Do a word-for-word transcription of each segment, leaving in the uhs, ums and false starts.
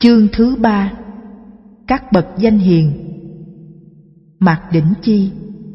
Chương thứ ba. Các bậc danh hiền. Mạc Đỉnh Chi.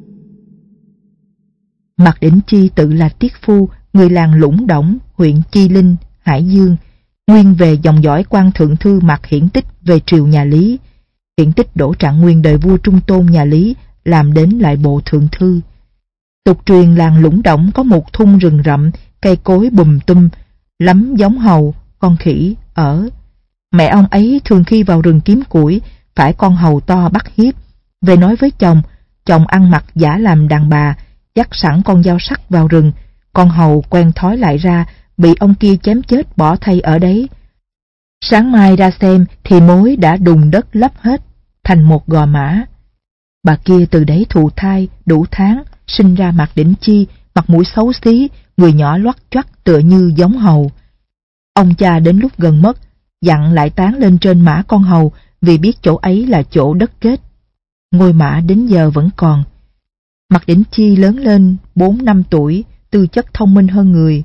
Mạc Đỉnh Chi tự là tiết phu, người làng Lũng Đổng, huyện Chi Linh, Hải Dương, nguyên về dòng dõi quan thượng thư Mạc Hiển Tích về triều nhà Lý. Hiển Tích đỗ Trạng Nguyên đời vua Trung Tôn nhà Lý, làm đến lại bộ thượng thư. Tục truyền làng Lũng Đổng có một thung rừng rậm, cây cối bùm tum, lắm giống hầu, con khỉ ở. Mẹ ông ấy thường khi vào rừng kiếm củi, phải con hầu to bắt hiếp. Về nói với chồng, chồng ăn mặc giả làm đàn bà, dắt sẵn con dao sắc vào rừng. Con hầu quen thói lại ra, bị ông kia chém chết bỏ thay ở đấy. Sáng mai ra xem thì mối đã đùng đất lấp hết, thành một gò mã. Bà kia từ đấy thụ thai, đủ tháng, sinh ra Mạc Đỉnh Chi, mặt mũi xấu xí, người nhỏ loắt choắt tựa như giống hầu. Ông cha đến lúc gần mất, dặn lại táng lên trên mã con hầu, vì biết chỗ ấy là chỗ đất kết. Ngôi mã đến giờ vẫn còn. Mạc Đỉnh Chi lớn lên bốn năm tuổi, tư chất thông minh hơn người.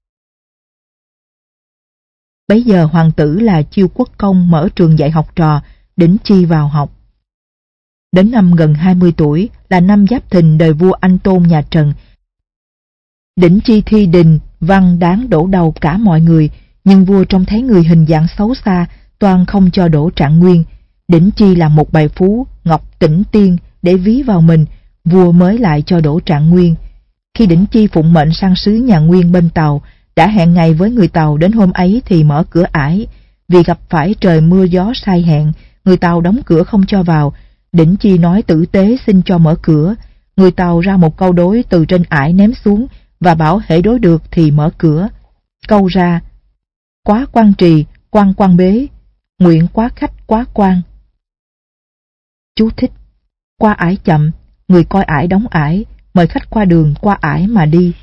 Bấy giờ hoàng tử là Chiêu Quốc Công mở trường dạy học trò, Đỉnh Chi vào học. Đến năm gần hai mươi tuổi là năm Giáp Thìn đời vua Anh Tôn nhà Trần. Đỉnh Chi thi đình, văn đáng đổ đầu cả mọi người, nhưng vua trông thấy người hình dạng xấu xa, toan không cho đổ Trạng Nguyên. Đỉnh Chi làm một bài phú Ngọc Tĩnh Tiên để ví vào mình, vua mới lại cho đổ Trạng Nguyên. Khi Đỉnh Chi phụng mệnh sang sứ nhà Nguyên bên Tàu, đã hẹn ngày với người Tàu đến hôm ấy thì mở cửa ải. Vì gặp phải trời mưa gió sai hẹn, người Tàu đóng cửa không cho vào. Đỉnh Chi nói tử tế xin cho mở cửa. Người Tàu ra một câu đối từ trên ải ném xuống và bảo hễ đối được thì mở cửa. Câu ra: quá quan trì, quan quan bế, nguyện quá khách quá quan. Chú thích: qua ải chậm, người coi ải đóng ải, mời khách qua đường qua ải mà đi.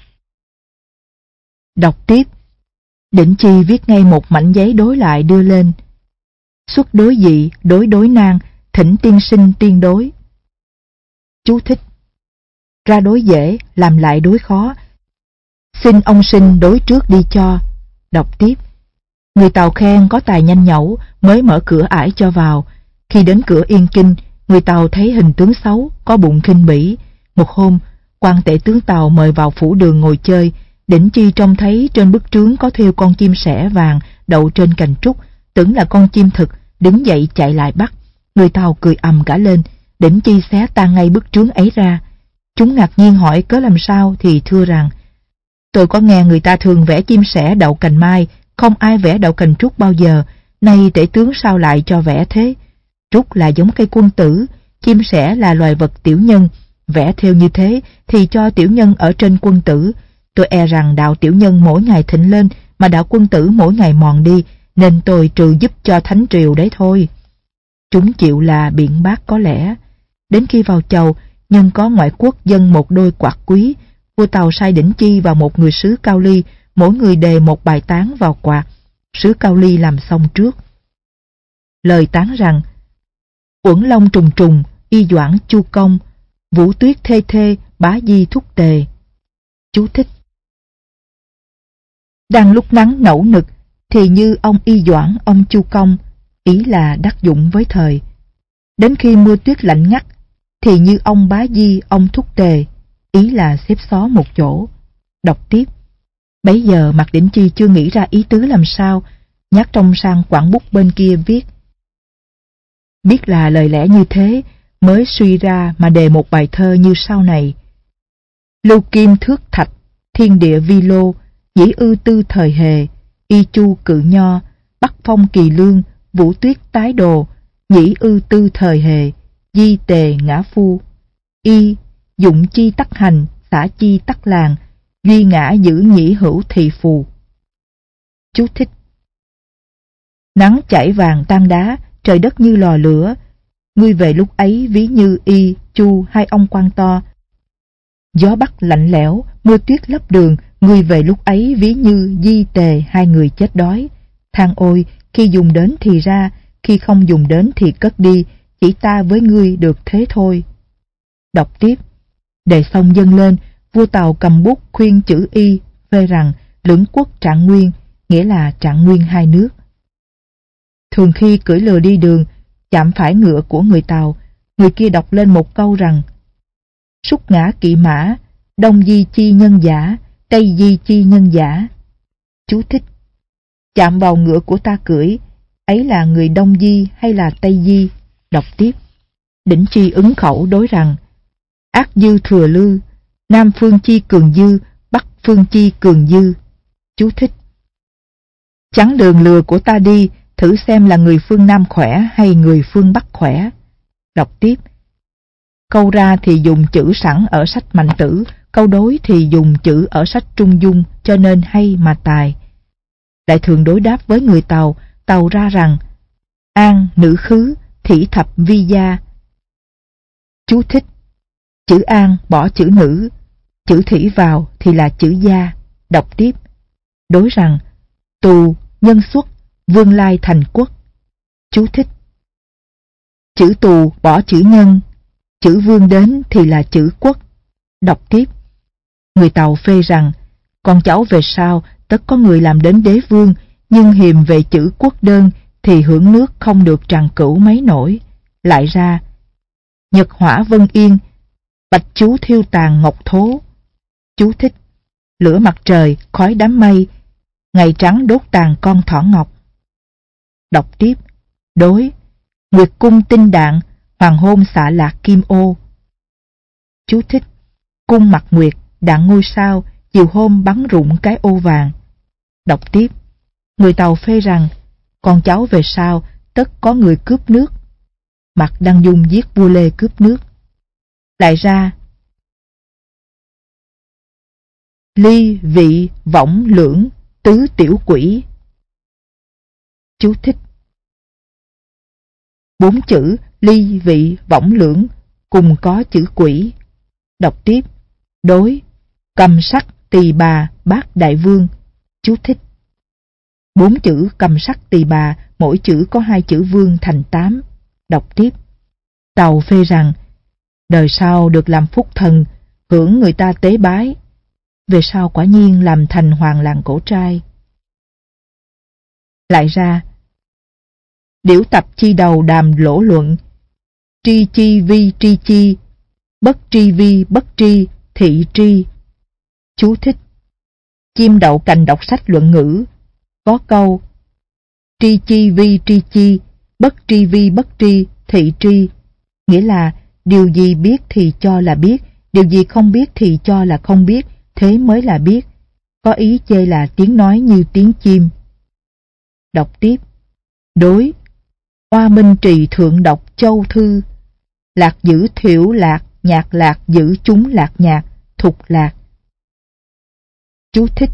Đọc tiếp. Đỉnh Chi viết ngay một mảnh giấy đối lại đưa lên. Xuất đối dị, đối đối nan, thỉnh tiên sinh tiên đối. Chú thích: ra đối dễ, làm lại đối khó, xin ông sinh đối trước đi cho. Đọc tiếp. Người Tàu khen có tài nhanh nhẩu, mới mở cửa ải cho vào. Khi đến cửa Yên Kinh, người Tàu thấy hình tướng xấu, có bụng khinh bỉ. Một hôm, quan tể tướng Tàu mời vào phủ đường ngồi chơi. Đỉnh Chi trông thấy trên bức trướng có thêu con chim sẻ vàng đậu trên cành trúc, tưởng là con chim thực, đứng dậy chạy lại bắt. Người Tàu cười ầm cả lên. Đỉnh Chi xé tan ngay bức trướng ấy ra. Chúng ngạc nhiên hỏi cớ làm sao thì thưa rằng: tôi có nghe người ta thường vẽ chim sẻ đậu cành mai, không ai vẽ đậu cành trúc bao giờ, nay tể tướng sao lại cho vẽ thế? Trúc là giống cây quân tử, chim sẻ là loài vật tiểu nhân, vẽ theo như thế thì cho tiểu nhân ở trên quân tử. Tôi e rằng đạo tiểu nhân mỗi ngày thịnh lên, mà đạo quân tử mỗi ngày mòn đi, nên tôi trừ giúp cho thánh triều đấy thôi. Chúng chịu là biện bác có lẽ. Đến khi vào chầu, nhân có ngoại quốc dâng một đôi quạt quý, vua Tàu sai Đỉnh Chi và một người sứ Cao Ly, mỗi người đề một bài tán vào quạt. Sứ Cao Ly làm xong trước. Lời tán rằng: uẩn long trùng trùng, y doãn chu công, vũ tuyết thê thê, bá di thúc tề. Chú thích: đang lúc nắng nẫu nực thì như ông y doãn ông chu công, ý là đắc dụng với thời. Đến khi mưa tuyết lạnh ngắt thì như ông bá di ông thúc tề, ý là xếp xó một chỗ. Đọc tiếp. Bấy giờ Mạc Đỉnh Chi chưa nghĩ ra ý tứ làm sao, nhát trong sang quảng bút bên kia viết. Biết là lời lẽ như thế, mới suy ra mà đề một bài thơ như sau này: lưu kim thước thạch, thiên địa vi lô, dĩ ư tư thời hề, y chu cự nho, bắc phong kỳ lương, vũ tuyết tái đồ, nhĩ ư tư thời hề, di tề ngã phu, y dụng chi tắc hành, xả chi tắc làng, duy ngã giữ nhĩ hữu thị phù. Chú thích: nắng chảy vàng tan đá, trời đất như lò lửa, ngươi về lúc ấy ví như y, chu hai ông quan to. Gió bắc lạnh lẽo, mưa tuyết lấp đường, ngươi về lúc ấy ví như di tề hai người chết đói. Than ôi, khi dùng đến thì ra, khi không dùng đến thì cất đi, chỉ ta với ngươi được thế thôi. Đọc tiếp. Đề xong dâng lên, vua Tàu cầm bút khuyên chữ y, phê rằng lưỡng quốc Trạng Nguyên, nghĩa là Trạng Nguyên hai nước. Thường khi cưỡi lừa đi đường, chạm phải ngựa của người Tàu, người kia đọc lên một câu rằng: Súc ngã kỵ mã, đông di chi nhân giả, tây di chi nhân giả. Chú thích: chạm vào ngựa của ta cưỡi, ấy là người đông di hay là tây di? Đọc tiếp. Đỉnh Chi ứng khẩu đối rằng: ác dư thừa lư, nam phương chi cường dư, bắc phương chi cường dư. Chú thích: chắn đường lừa của ta đi, thử xem là người phương Nam khỏe hay người phương Bắc khỏe. Đọc tiếp. Câu ra thì dùng chữ sẵn ở sách Mạnh Tử, câu đối thì dùng chữ ở sách Trung Dung, cho nên hay mà tài. Lại thường đối đáp với người Tàu, Tàu ra rằng: an, nữ khứ, thỉ thập vi gia. Chú thích: chữ an bỏ chữ nữ, chữ thỉ vào thì là chữ gia. Đọc tiếp. Đối rằng: tù, nhân xuất, vương lai thành quốc. Chú thích: chữ tù bỏ chữ nhân, chữ vương đến thì là chữ quốc. Đọc tiếp. Người Tàu phê rằng: con cháu về sau tất có người làm đến đế vương, nhưng hiềm về chữ quốc đơn thì hưởng nước không được tràng cửu mấy nổi. Lại ra: nhật hỏa vân yên, bạch chú thiêu tàn ngọc thố. Chú thích: lửa mặt trời, khói đám mây, ngày trắng đốt tàn con thỏ ngọc. Đọc tiếp. Đối: nguyệt cung tinh đạn, hoàng hôn xạ lạc kim ô. Chú thích: cung mặt nguyệt, đạn ngôi sao, chiều hôm bắn rụng cái ô vàng. Đọc tiếp. Người Tàu phê rằng: con cháu về sau tất có người cướp nước. Mạc Đăng Dung giết vua Lê cướp nước. Lại ra: ly, vị, võng, lưỡng, tứ tiểu quỷ. Chú thích: bốn chữ ly, vị, võng, lưỡng cùng có chữ quỷ. Đọc tiếp. Đối: cầm sắc, tỳ bà, bát đại vương. Chú thích: bốn chữ cầm sắc tỳ bà, mỗi chữ có hai chữ vương thành tám. Đọc tiếp. Tàu phê rằng: đời sau được làm phúc thần, hưởng người ta tế bái. Về sau quả nhiên làm thành hoàng làng cổ trai. Lại ra: điểu tập chi đầu đàm lỗ luận, tri chi vi tri chi, bất tri vi bất tri, thị tri. Chú thích: chim đậu cành đọc sách luận ngữ. Có câu: tri chi vi tri chi, bất tri vi bất tri, thị tri. Nghĩa là điều gì biết thì cho là biết, điều gì không biết thì cho là không biết, thế mới là biết. Có ý chê là tiếng nói như tiếng chim. Đọc tiếp. Đối: Hoa minh trì thượng đọc châu thư, lạc giữ thiểu lạc, nhạc lạc giữ chúng lạc nhạc, thục lạc. Chú thích: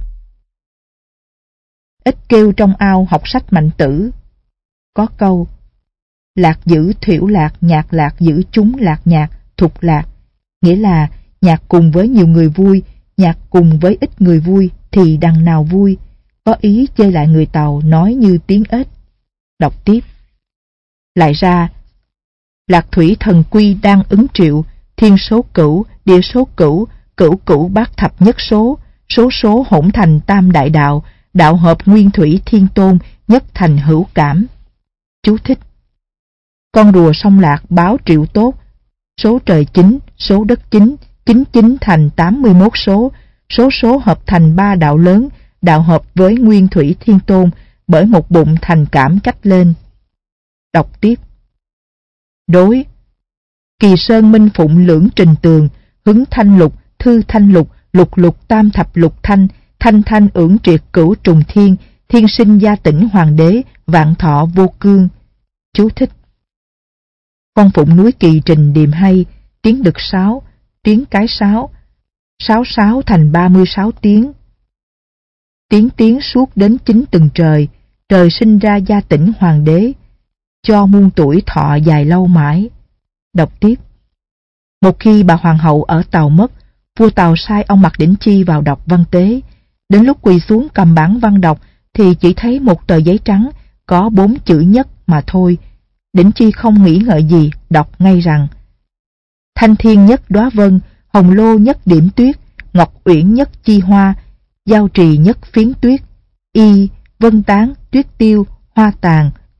ít kêu trong ao học sách Mạnh Tử. Có câu: lạc giữ thiểu lạc, nhạc lạc giữ chúng lạc nhạc, thục lạc. Nghĩa là nhạc cùng với nhiều người vui, nhạc cùng với ít người vui thì đằng nào vui. Có ý chê lại người Tàu nói như tiếng ếch. Đọc tiếp. Lại ra: lạc thủy thần quy đang ứng triệu, thiên số cửu, địa số cửu, cửu cửu bát thập nhất số, số số hỗn thành tam đại đạo, đạo hợp nguyên thủy thiên tôn, nhất thành hữu cảm. Chú thích: con rùa sông Lạc báo triệu tốt, số trời chính, số đất chính, chính chính thành tám mươi mốt số, số số hợp thành ba đạo lớn, đạo hợp với nguyên thủy thiên tôn, bởi một bụng thành cảm cách lên. Đọc tiếp. Đối: kỳ sơn minh phụng lưỡng trình tường, hứng thanh lục, thư thanh lục, lục lục tam thập lục thanh, thanh thanh ưỡng triệt cửu trùng thiên, thiên sinh gia tỉnh hoàng đế, vạn thọ vô cương. Chú thích: con phụng núi Kỳ trình điềm hay, tiếng đực sáo, tiếng cái sáo, sáo sáo thành ba mươi sáu tiếng. Tiếng tiếng suốt đến chín tầng trời, trời sinh ra gia tỉnh hoàng đế, cho muôn tuổi thọ dài lâu mãi. Đọc tiếp. Một khi bà hoàng hậu ở Tàu mất, vua Tàu sai ông Mạc Đỉnh Chi vào đọc văn tế. Đến lúc quỳ xuống cầm bản văn đọc thì chỉ thấy một tờ giấy trắng có bốn chữ nhất mà thôi. Đỉnh Chi không nghĩ ngợi gì, đọc ngay rằng: thanh thiên nhất đóa vân, hồng lô nhất điểm tuyết, ngọc uyển nhất chi hoa, giao trì nhất phiến tuyết, y, vân tán, tuyết tiêu, hoa tàn,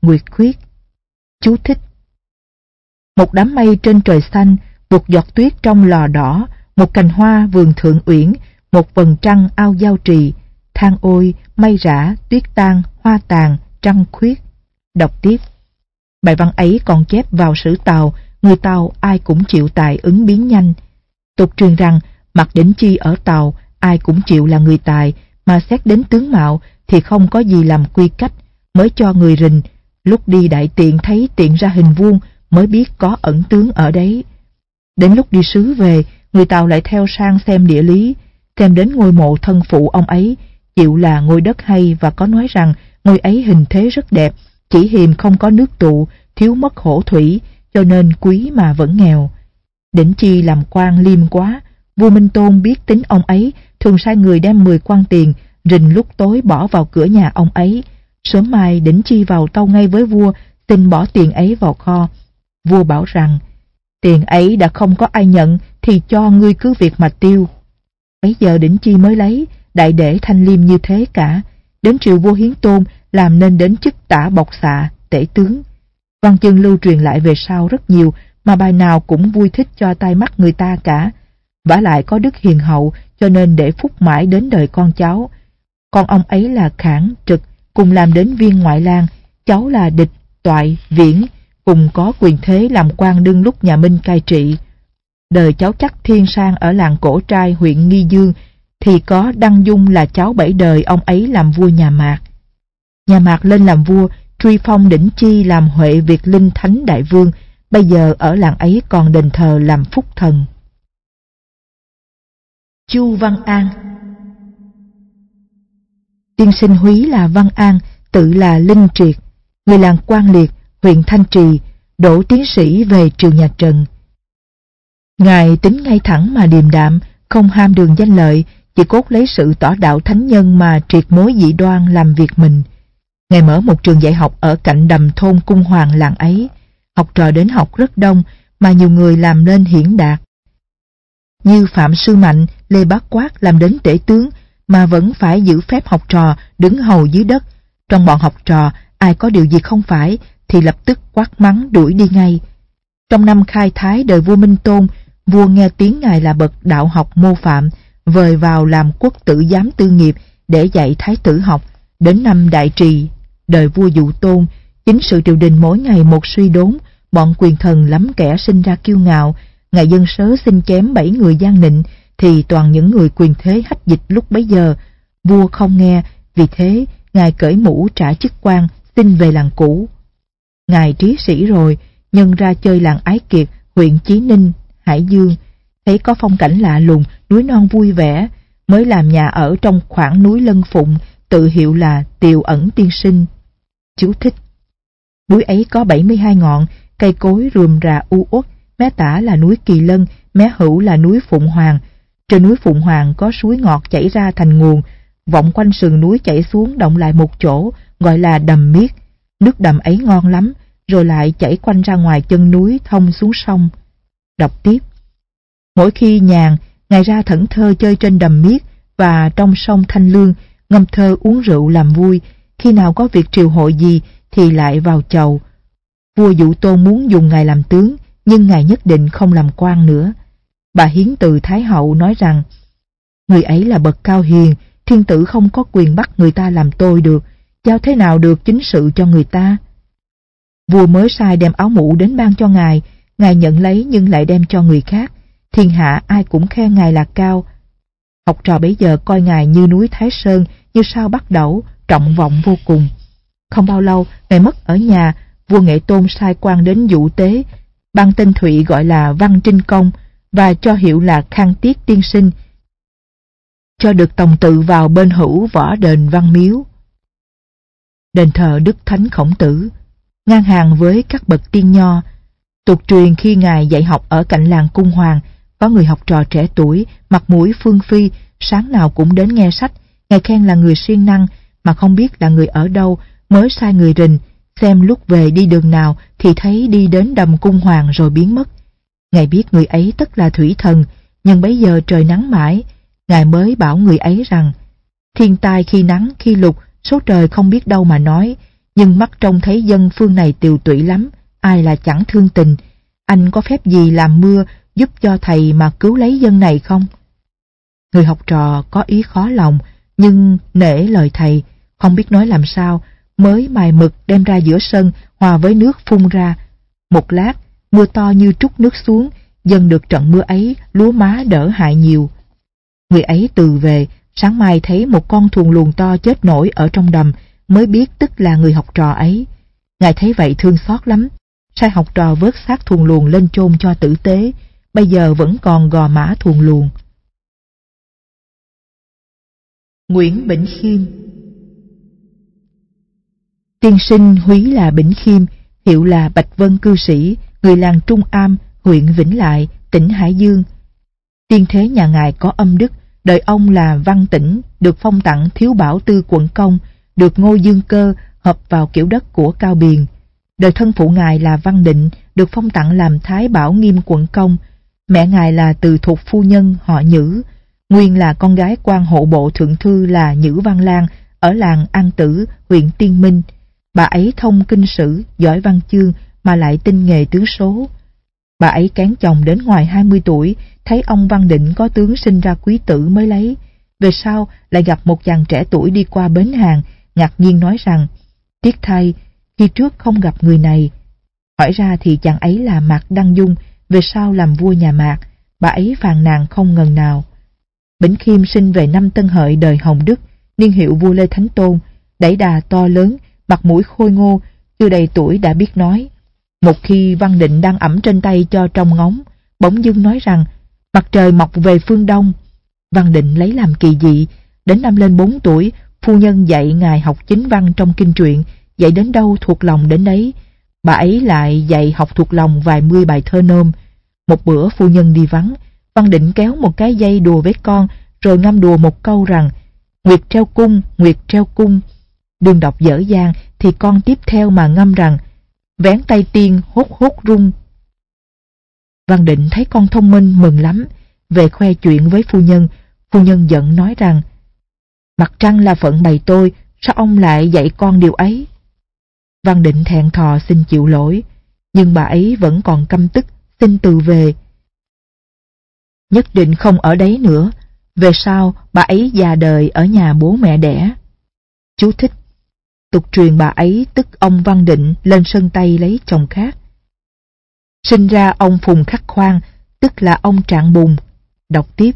Nguyệt Khuyết. Chú thích: một đám mây trên trời xanh, một giọt tuyết trong lò đỏ, một cành hoa vườn thượng uyển, một vầng trăng ao giao trì, than ôi, mây rã, tuyết tan, hoa tàn, trăng khuyết. Đọc tiếp. Bài văn ấy còn chép vào sử Tào, người Tào ai cũng chịu tài ứng biến nhanh. Tục truyền rằng Mạc Đỉnh Chi ở Tào ai cũng chịu là người tài, mà xét đến tướng mạo thì không có gì làm quy cách, mới cho người rình. Lúc đi đại tiện thấy tiện ra hình vuông, mới biết có ẩn tướng ở đấy. Đến lúc đi sứ về, người Tào lại theo sang xem địa lý, xem đến ngôi mộ thân phụ ông ấy, chịu là ngôi đất hay, và có nói rằng ngôi ấy hình thế rất đẹp, chỉ hiềm không có nước tụ, thiếu mất hổ thủy, cho nên quý mà vẫn nghèo. Đỉnh Chi làm quan liêm quá, vua Minh Tôn biết tính ông ấy, thường sai người đem mười quan tiền, rình lúc tối bỏ vào cửa nhà ông ấy. Sớm mai Đỉnh Chi vào tâu ngay với vua, xin bỏ tiền ấy vào kho. Vua bảo rằng, tiền ấy đã không có ai nhận, thì cho ngươi cứ việc mà tiêu. Bấy giờ Đỉnh Chi mới lấy, đại để thanh liêm như thế cả. Đến triều vua Hiến Tôn, làm nên đến chức tả bộc xạ, tể tướng. Văn chương lưu truyền lại về sau rất nhiều, mà bài nào cũng vui thích cho tai mắt người ta cả. Vả lại có đức hiền hậu, cho nên để phúc mãi đến đời con cháu. Con ông ấy là Khảng, Trực, cùng làm đến viên ngoại lang, cháu là Địch, Toại, Viễn, cùng có quyền thế làm quan đương lúc nhà Minh cai trị. Đời cháu chắc Thiên Sang ở làng Cổ Trai huyện Nghi Dương, thì có Đăng Dung là cháu bảy đời ông ấy làm vua nhà Mạc. Nhà Mạc lên làm vua, truy phong Đỉnh Chi làm Huệ Việt Linh Thánh Đại Vương, bây giờ ở làng ấy còn đền thờ làm phúc thần. Chu Văn An. Tiên sinh húy là Văn An, tự là Linh Triệt, người làng Quan Liệt, huyện Thanh Trì, đỗ tiến sĩ về triều nhà Trần. Ngài tính ngay thẳng mà điềm đạm, không ham đường danh lợi, chỉ cốt lấy sự tỏ đạo thánh nhân mà triệt mối dị đoan làm việc mình. Ngài mở một trường dạy học ở cạnh đầm thôn Cung Hoàng làng ấy, học trò đến học rất đông, mà nhiều người làm nên hiển đạt. Như Phạm Sư Mạnh, Lê Bác Quát làm đến tể tướng, mà vẫn phải giữ phép học trò đứng hầu dưới đất. Trong bọn học trò, ai có điều gì không phải, thì lập tức quát mắng đuổi đi ngay. Trong năm khai thái đời vua Minh Tôn, vua nghe tiếng ngài là bậc đạo học mô phạm, vời vào làm quốc tử giám tư nghiệp để dạy thái tử học. Đến năm Đại Trì, đời vua Dụ Tôn, chính sự triều đình mỗi ngày một suy đốn, bọn quyền thần lắm kẻ sinh ra kiêu ngạo. Ngài dân sớ xin chém bảy người gian nịnh, thì toàn những người quyền thế hách dịch lúc bấy giờ. Vua không nghe, vì thế ngài cởi mũ trả chức quan, xin về làng cũ. Ngài trí sĩ rồi, nhân ra chơi làng Ái Kiệt, huyện Chí Ninh, Hải Dương, thấy có phong cảnh lạ lùng, núi non vui vẻ, mới làm nhà ở trong khoảng núi Lân Phụng, tự hiệu là Tiều Ẩn Tiên Sinh. Chú thích: núi ấy có bảy mươi hai ngọn, cây cối rườm rà u uất, mé tả là núi Kỳ Lân, mé hữu là núi Phụng Hoàng. Trên núi Phụng Hoàng có suối ngọt chảy ra thành nguồn, vọng quanh sườn núi chảy xuống động lại một chỗ, gọi là đầm Miết. Nước đầm ấy ngon lắm, rồi lại chảy quanh ra ngoài chân núi thông xuống sông. Đọc tiếp: mỗi khi nhàn, ngài ra thẫn thơ chơi trên đầm Miết và trong sông Thanh Lương, ngâm thơ uống rượu làm vui. Khi nào có việc triều hội gì thì lại vào chầu. Vua Dụ Tôn muốn dùng ngài làm tướng, nhưng ngài nhất định không làm quan nữa. Bà Hiến Từ Thái Hậu nói rằng, người ấy là bậc cao hiền, thiên tử không có quyền bắt người ta làm tôi được, giao thế nào được chính sự cho người ta. Vua mới sai đem áo mũ đến ban cho ngài, ngài nhận lấy nhưng lại đem cho người khác. Thiên hạ ai cũng khen ngài là cao. Học trò bấy giờ coi ngài như núi Thái Sơn, như sao bắt đẩu, trọng vọng vô cùng. Không bao lâu, ngài mất ở nhà, vua Nghệ Tôn sai quan đến dụ tế, ban tên Thụy gọi là Văn Trinh Công, và cho hiệu là Khang Tiết Tiên Sinh, cho được tòng tự vào bên hữu võ đền Văn Miếu, đền thờ Đức Thánh Khổng Tử, ngang hàng với các bậc tiên nho. Tục truyền khi ngài dạy học ở cạnh làng Cung Hoàng, có người học trò trẻ tuổi, mặt mũi phương phi, sáng nào cũng đến nghe sách. Ngài khen là người siêng năng, mà không biết là người ở đâu, mới sai người rình, xem lúc về đi đường nào thì thấy đi đến đầm Cung Hoàng rồi biến mất. Ngài biết người ấy tất là thủy thần, nhưng bấy giờ trời nắng mãi, ngài mới bảo người ấy rằng, thiên tai khi nắng khi lục, số trời không biết đâu mà nói, Nhưng mắt trông thấy dân phương này tiều tụy lắm, ai là chẳng thương tình. Anh có phép gì làm mưa giúp cho thầy mà cứu lấy dân này không? Người học trò có ý khó lòng, nhưng nể lời thầy, không biết nói làm sao, mới mài mực đem ra giữa sân hòa với nước phun ra. Một lát, mưa to như trút nước xuống, dân được trận mưa ấy lúa má đỡ hại nhiều. Người ấy từ về, sáng mai thấy một con thuồng luồng to chết nổi ở trong đầm, mới biết tức là người học trò ấy. Ngài thấy vậy thương xót lắm, sai học trò vớt xác thuồng luồng lên chôn cho tử tế, bây giờ vẫn còn gò mã thuồng luồng. Nguyễn Bỉnh Khiêm. Tiên sinh húy là Bỉnh Khiêm, hiệu là Bạch Vân cư sĩ, người làng Trung Am, huyện Vĩnh Lại, tỉnh Hải Dương. Tiên thế nhà ngài có âm đức, đời ông là Văn Tĩnh, được phong tặng thiếu bảo tư quận công, được Ngô Dương Cơ hợp vào kiểu đất của Cao Biền. Đời thân phụ ngài là Văn Định, được phong tặng làm Thái Bảo Nghiêm quận công. Mẹ ngài là Từ Thục phu nhân họ Nhữ, nguyên là con gái quan hộ bộ thượng thư là Nhữ Văn Lan ở làng An Tử, huyện Tiên Minh. Bà ấy thông kinh sử, giỏi văn chương mà lại tinh nghề tướng số. Bà ấy kén chồng đến ngoài hai mươi tuổi, thấy ông Văn Định có tướng sinh ra quý tử mới lấy. Về sau lại gặp một chàng trẻ tuổi đi qua bến hàng, ngạc nhiên nói rằng, tiếc thay, khi trước không gặp người này. Hỏi ra thì chàng ấy là Mạc Đăng Dung, về sau làm vua nhà Mạc. Bà ấy phàn nàn không ngần nào. Bỉnh Khiêm sinh về năm Tân Hợi đời Hồng Đức, niên hiệu vua Lê Thánh Tôn, đẩy đà to lớn, mặt mũi khôi ngô, chưa đầy tuổi đã biết nói. Một khi Văn Định đang ẵm trên tay cho trong ngóng, bỗng dưng nói rằng mặt trời mọc về phương đông. Văn Định lấy làm kỳ dị. Đến năm lên bốn tuổi, phu nhân dạy ngài học chính văn trong kinh truyện, dạy đến đâu thuộc lòng đến đấy. Bà ấy lại dạy học thuộc lòng vài mươi bài thơ nôm. Một bữa phu nhân đi vắng, Văn Định kéo một cái dây đùa với con, rồi ngâm đùa một câu rằng Nguyệt treo cung, Nguyệt treo cung. Đương đọc dở dang thì con tiếp theo mà ngâm rằng vén tay tiên hốt hốt rung. Văn Định thấy con thông minh mừng lắm, về khoe chuyện với phu nhân. Phu nhân giận nói rằng mặt trăng là phận bày tôi, sao ông lại dạy con điều ấy? Văn Định thẹn thò xin chịu lỗi, nhưng bà ấy vẫn còn căm tức, xin từ về. Nhất định không ở đấy nữa. Về sau bà ấy già đời ở nhà bố mẹ đẻ. Chú thích: tục truyền bà ấy tức ông Văn Định lên Sơn Tây lấy chồng khác. Sinh ra ông Phùng Khắc Khoan, tức là ông Trạng Bùng. Đọc tiếp.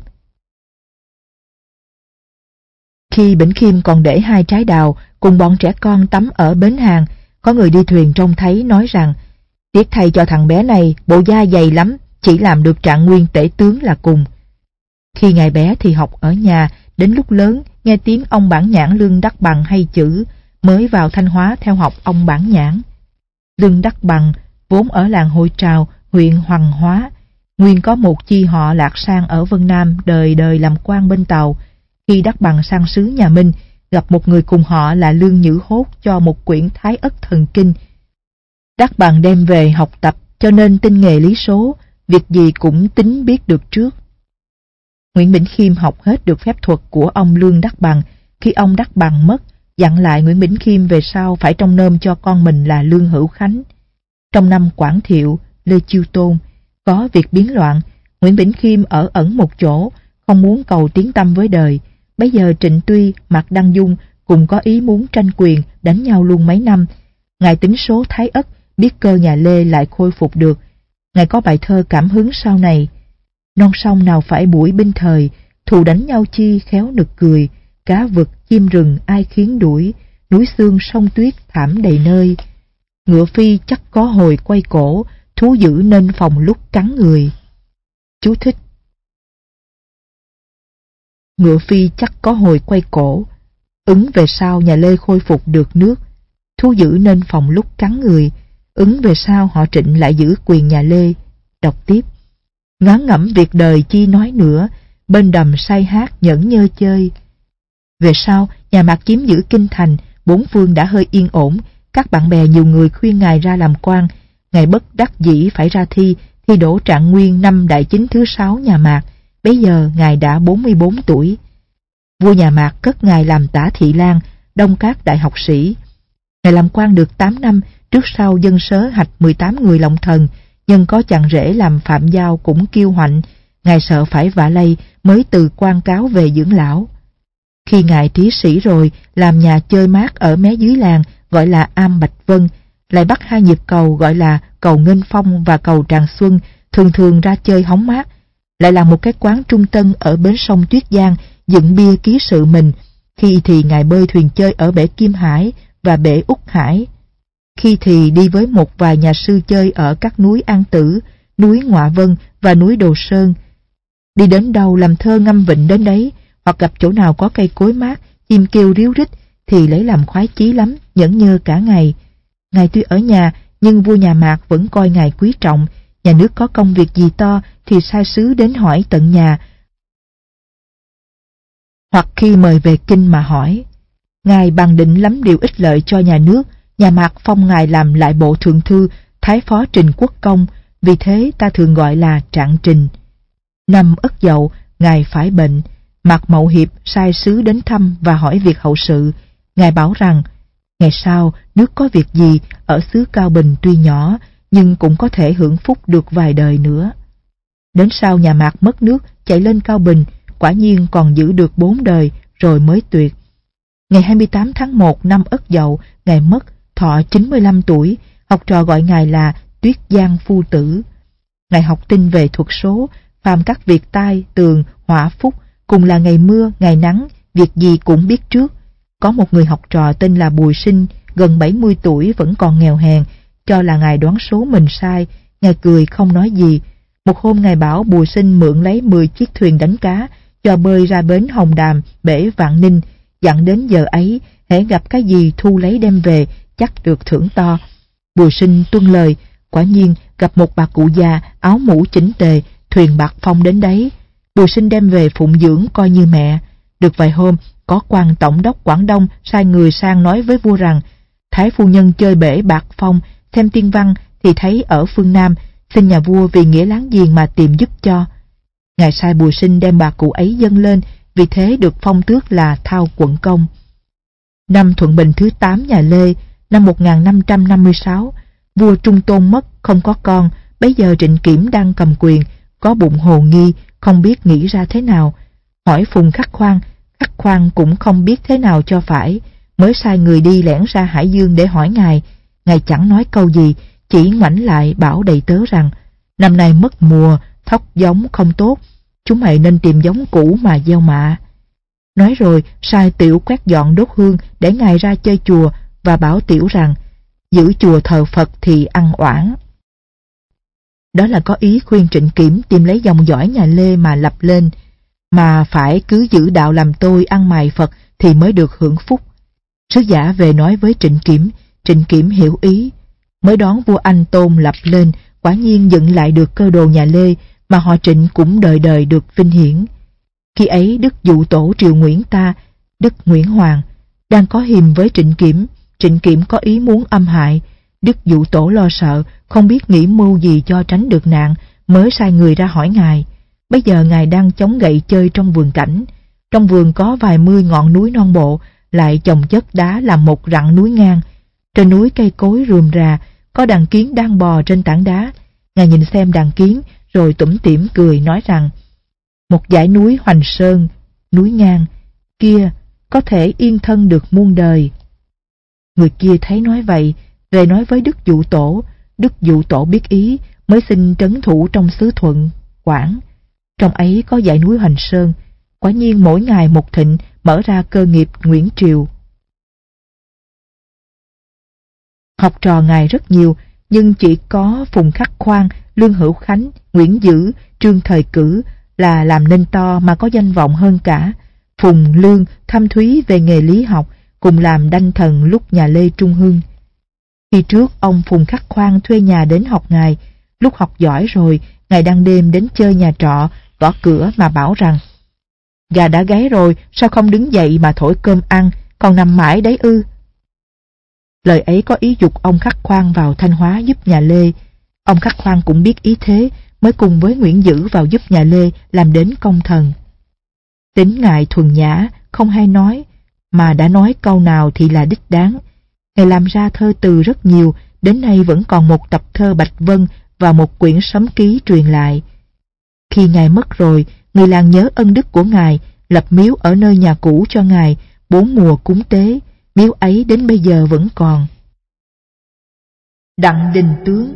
Khi Bỉnh Khiêm còn để hai trái đào cùng bọn trẻ con tắm ở bến hàng, có người đi thuyền trông thấy nói rằng tiếc thay cho thằng bé này, bộ da dày lắm, chỉ làm được trạng nguyên tể tướng là cùng. Khi ngày bé thì học ở nhà, đến lúc lớn nghe tiếng ông Bản Nhãn Lương Đắc Bằng hay chữ, mới vào Thanh Hóa theo học ông Bản Nhãn. Lương Đắc Bằng vốn ở làng Hội Trào, huyện Hoàng Hóa, nguyên có một chi họ Lạc Sang ở Vân Nam, đời đời làm quan bên Tàu. Khi Đắc Bằng sang xứ nhà Minh, gặp một người cùng họ là Lương Nhữ Hốt cho một quyển Thái Ất Thần Kinh. Đắc Bằng đem về học tập, cho nên tinh nghề lý số, việc gì cũng tính biết được trước. Nguyễn Bỉnh Khiêm học hết được phép thuật của ông Lương Đắc Bằng. Khi ông Đắc Bằng mất, dặn lại Nguyễn Bỉnh Khiêm về sau phải trông nom cho con mình là Lương Hữu Khánh. Trong năm Quảng Thiệu, Lê Chiêu Tôn, có việc biến loạn, Nguyễn Bỉnh Khiêm ở ẩn một chỗ, không muốn cầu tiếng tăm với đời. Bấy giờ Trịnh Tuy, Mạc Đăng Dung cùng có ý muốn tranh quyền, đánh nhau luôn mấy năm. Ngài tính số Thái Ất, biết cơ nhà Lê lại khôi phục được. Ngài có bài thơ cảm hứng sau này: non sông nào phải buổi binh thời, thù đánh nhau chi khéo nực cười, cá vực chim rừng ai khiến đuổi, núi xương sông tuyết thảm đầy nơi. Ngựa phi chắc có hồi quay cổ, thú dữ nên phòng lúc cắn người. Chú thích: ngựa phi chắc có hồi quay cổ, ứng về sau nhà Lê khôi phục được nước. Thú dữ nên phòng lúc cắn người, ứng về sau họ Trịnh lại giữ quyền nhà Lê. Đọc tiếp: ngán ngẩm việc đời chi nói nữa, bên đầm say hát nhẫn nhơ chơi. Về sau nhà Mạc chiếm giữ kinh thành, bốn phương đã hơi yên ổn. Các bạn bè nhiều người khuyên ngài ra làm quan. Ngài bất đắc dĩ phải ra thi, thi đỗ trạng nguyên năm đại chính thứ sáu nhà Mạc. Bấy giờ ngài đã bốn mươi bốn tuổi. Vua nhà Mạc cất ngài làm tả thị lang, đông các đại học sĩ. Ngài làm quan được tám năm, trước sau dân sớ hạch mười tám người lộng thần, nhưng có chàng rể làm Phạm Giao cũng kiêu hãnh, Ngài sợ phải vạ lây mới từ quan cáo về dưỡng lão. Khi Ngài trí sĩ rồi, làm nhà chơi mát ở mé dưới làng gọi là Am Bạch Vân, lại bắt hai nhịp cầu gọi là cầu Nghênh Phong và cầu Tràng Xuân, thường thường ra chơi hóng mát, lại làm một cái quán trung tân ở bến sông Tuyết Giang, dựng bia ký sự mình. Khi thì Ngài bơi thuyền chơi ở bể Kim Hải và bể Úc Hải, khi thì đi với một vài nhà sư chơi ở các núi An Tử, núi Ngoạ Vân và núi Đồ Sơn. Đi đến đâu làm thơ ngâm vịnh đến đấy, hoặc gặp chỗ nào có cây cối mát, chim kêu ríu rít thì lấy làm khoái chí lắm, nhẫn nhơ cả ngày. Ngài tuy ở nhà, nhưng vua nhà Mạc vẫn coi Ngài quý trọng, nhà nước có công việc gì to thì sai sứ đến hỏi tận nhà, hoặc khi mời về kinh mà hỏi. Ngài bàn định lắm điều ích lợi cho nhà nước, nhà Mạc phong Ngài làm lại bộ thượng thư, thái phó Trình Quốc Công, vì thế ta thường gọi là Trạng Trình. Năm Ất Dậu, Ngài phải bệnh, Mạc Mậu Hiệp sai sứ đến thăm và hỏi việc hậu sự. Ngài bảo rằng, ngày sau nước có việc gì, ở xứ Cao Bình tuy nhỏ, nhưng cũng có thể hưởng phúc được vài đời nữa. Đến sau nhà Mạc mất nước, chạy lên Cao Bình, quả nhiên còn giữ được bốn đời, rồi mới tuyệt. Ngày hai mươi tám tháng một năm Ất Dậu, Ngài mất, thọ chín mươi lăm tuổi, học trò gọi Ngài là Tuyết Giang Phu Tử. Ngài học tinh về thuật số, phàm các việc tai, tường, họa phúc, cùng là ngày mưa, ngày nắng, việc gì cũng biết trước. Có một người học trò tên là Bùi Sinh, gần bảy mươi tuổi vẫn còn nghèo hèn, cho là Ngài đoán số mình sai, Ngài cười không nói gì. Một hôm Ngài bảo Bùi Sinh mượn lấy mười chiếc thuyền đánh cá, cho bơi ra bến Hồng Đàm, bể Vạn Ninh, dặn đến giờ ấy, hễ gặp cái gì thu lấy đem về, chắc được thưởng to. Bùi Sinh tuân lời, quả nhiên gặp một bà cụ già, áo mũ chỉnh tề, thuyền bạc phong đến đấy. Bùi Sinh đem về phụng dưỡng coi như mẹ. Được vài hôm, có quan tổng đốc Quảng Đông sai người sang nói với vua rằng, thái phu nhân chơi bể bạc phong, xem tiên văn thì thấy ở phương Nam, xin nhà vua vì nghĩa láng giềng mà tìm giúp cho. Ngài sai Bùi Sinh đem bà cụ ấy dâng lên, vì thế được phong tước là Thao Quận Công. Năm Thuận Bình thứ tám nhà Lê, năm một nghìn năm trăm năm mươi sáu, vua Trung Tôn mất, không có con, bấy giờ Trịnh Kiểm đang cầm quyền, có bụng hồ nghi, không biết nghĩ ra thế nào. Hỏi Phùng Khắc Khoan, Khắc Khoan cũng không biết thế nào cho phải, mới sai người đi lẻn ra Hải Dương để hỏi Ngài. Ngài chẳng nói câu gì, chỉ ngoảnh lại bảo đầy tớ rằng, năm nay mất mùa, thóc giống không tốt, chúng mày nên tìm giống cũ mà gieo mạ. Nói rồi sai Tiểu quét dọn đốt hương để Ngài ra chơi chùa, và bảo Tiểu rằng, giữ chùa thờ Phật thì ăn oản. Đó là có ý khuyên Trịnh Kiểm tìm lấy dòng dõi nhà Lê mà lập lên, mà phải cứ giữ đạo làm tôi ăn mày Phật thì mới được hưởng phúc. Sứ giả về nói với Trịnh Kiểm, Trịnh Kiểm hiểu ý, mới đón vua Anh Tôn lập lên, quả nhiên dựng lại được cơ đồ nhà Lê, mà họ Trịnh cũng đời đời được vinh hiển. Khi ấy Đức Dụ Tổ triều Nguyễn ta, Đức Nguyễn Hoàng, đang có hiềm với Trịnh Kiểm. Trịnh Kiểm có ý muốn âm hại. Đức Dụ Tổ lo sợ, không biết nghĩ mưu gì cho tránh được nạn, mới sai người ra hỏi Ngài. Bây giờ Ngài đang chống gậy chơi trong vườn cảnh. Trong vườn có vài mươi ngọn núi non bộ, lại chồng chất đá làm một rặng núi ngang. Trên núi cây cối rườm rà, có đàn kiến đang bò trên tảng đá. Ngài nhìn xem đàn kiến, rồi tủm tỉm cười nói rằng, một dãy núi Hoành Sơn, núi ngang, kia có thể yên thân được muôn đời. Người kia thấy nói vậy, về nói với Đức Dụ Tổ. Đức Dụ Tổ biết ý, mới xin trấn thủ trong xứ Thuận, Quảng. Trong ấy có dãy núi Hoành Sơn, quả nhiên mỗi ngày một thịnh, mở ra cơ nghiệp Nguyễn Triều. Học trò Ngài rất nhiều, nhưng chỉ có Phùng Khắc Khoan, Lương Hữu Khánh, Nguyễn Dữ, Trương Thời Cử là làm nên to mà có danh vọng hơn cả. Phùng, Lương, thâm thúy về nghề lý học, cùng làm đanh thần lúc nhà Lê Trung Hưng. Khi trước ông Phùng Khắc Khoan thuê nhà đến học Ngài, lúc học giỏi rồi, Ngài đang đêm đến chơi nhà trọ, gõ cửa mà bảo rằng, gà đã gáy rồi, sao không đứng dậy mà thổi cơm ăn, còn nằm mãi đấy ư? Lời ấy có ý dục ông Khắc Khoan vào Thanh Hóa giúp nhà Lê. Ông Khắc Khoan cũng biết ý thế, mới cùng với Nguyễn Dữ vào giúp nhà Lê làm đến công thần. Tính Ngài thuần nhã, không hay nói, mà đã nói câu nào thì là đích đáng. Ngài làm ra thơ từ rất nhiều, đến nay vẫn còn một tập thơ Bạch Vân và một quyển sấm ký truyền lại. Khi Ngài mất rồi, người làng nhớ ân đức của Ngài, lập miếu ở nơi nhà cũ cho Ngài, bốn mùa cúng tế, miếu ấy đến bây giờ vẫn còn. Đặng Đình Tướng.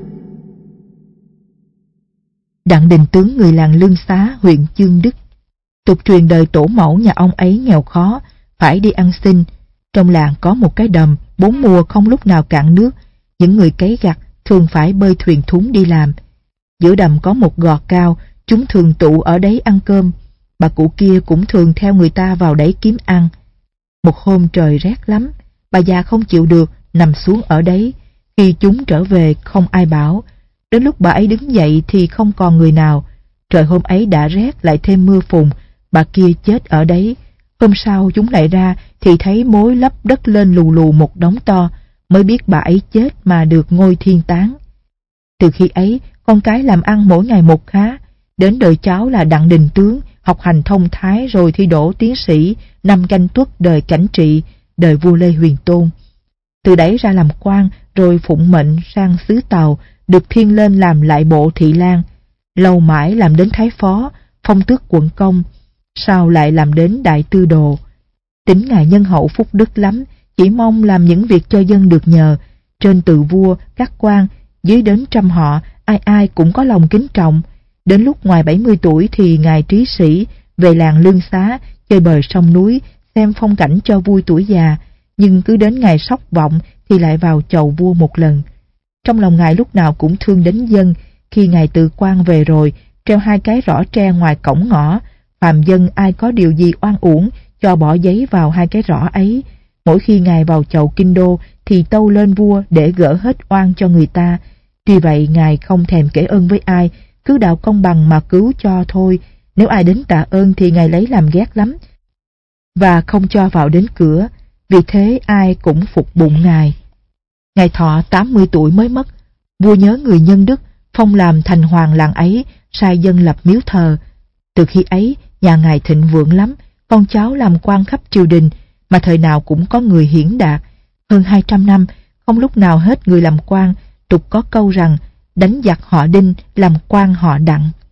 Đặng Đình Tướng người làng Lương Xá, huyện Chương Đức. Tục truyền đời tổ mẫu nhà ông ấy nghèo khó, phải đi ăn xin. Trong làng có một cái đầm, bốn mùa không lúc nào cạn nước. Những người cấy gặt thường phải bơi thuyền thúng đi làm. Giữa đầm có một gò cao, chúng thường tụ ở đấy ăn cơm. Bà cụ kia cũng thường theo người ta vào đấy kiếm ăn. Một hôm trời rét lắm, bà già không chịu được, nằm xuống ở đấy. Khi chúng trở về không ai bảo. Đến lúc bà ấy đứng dậy thì không còn người nào. Trời hôm ấy đã rét lại thêm mưa phùn, bà kia chết ở đấy. Hôm sau chúng lại ra thì thấy mối lấp đất lên lù lù một đống to, mới biết bà ấy chết mà được ngôi thiên táng. Từ khi ấy, con cái làm ăn mỗi ngày một khá. Đến đời cháu là Đặng Đình Tướng, học hành thông thái rồi thi đỗ tiến sĩ, năm Canh Tuất đời Cảnh Trị, đời vua Lê Huyền Tôn. Từ đấy ra làm quan, rồi phụng mệnh sang xứ Tàu, được thiên lên làm lại bộ thị lang. Lâu mãi làm đến thái phó, phong tước quận công, sau lại làm đến đại tư đồ. Tính Ngài nhân hậu phúc đức lắm, chỉ mong làm những việc cho dân được nhờ. Trên từ vua, các quan, dưới đến trăm họ, ai ai cũng có lòng kính trọng. Đến lúc ngoài bảy mươi tuổi thì Ngài trí sĩ về làng Lương Xá, chơi bời sông núi, xem phong cảnh cho vui tuổi già. Nhưng cứ đến ngày sóc vọng thì lại vào chầu vua một lần. Trong lòng Ngài lúc nào cũng thương đến dân. Khi Ngài tự quan về rồi, treo hai cái rõ tre ngoài cổng ngõ. Phàm dân ai có điều gì oan uổng, cho bỏ giấy vào hai cái rõ ấy. Mỗi khi Ngài vào chầu kinh đô thì tâu lên vua để gỡ hết oan cho người ta. Tuy vậy Ngài không thèm kể ơn với ai, cứ đạo công bằng mà cứu cho thôi. Nếu ai đến tạ ơn thì Ngài lấy làm ghét lắm, và không cho vào đến cửa. Vì thế ai cũng phục bụng Ngài. Ngài thọ tám mươi tuổi mới mất. Vua nhớ người nhân đức, phong làm thành hoàng làng ấy, sai dân lập miếu thờ. Từ khi ấy, nhà Ngài thịnh vượng lắm, con cháu làm quan khắp triều đình, mà thời nào cũng có người hiển đạt. Hơn hai trăm năm, không lúc nào hết người làm quan. Tục có câu rằng, đánh giặc họ Đinh, làm quan họ Đặng.